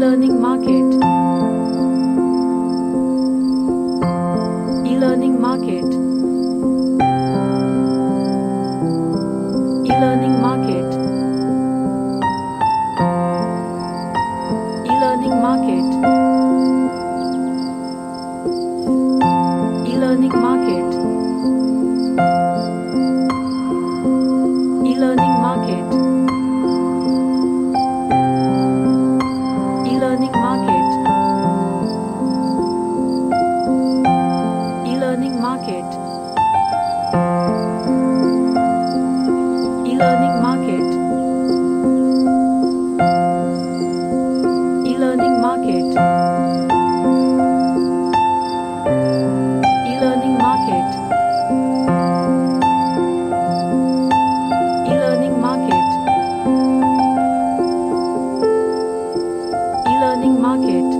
e-learning market, e-learning market, e-learning market, e-learning market, e-learning market, e-learning market, e-learning market, e-learning market, e-learning market, e-learning market, e-learning market, e-learning market, e-learning market.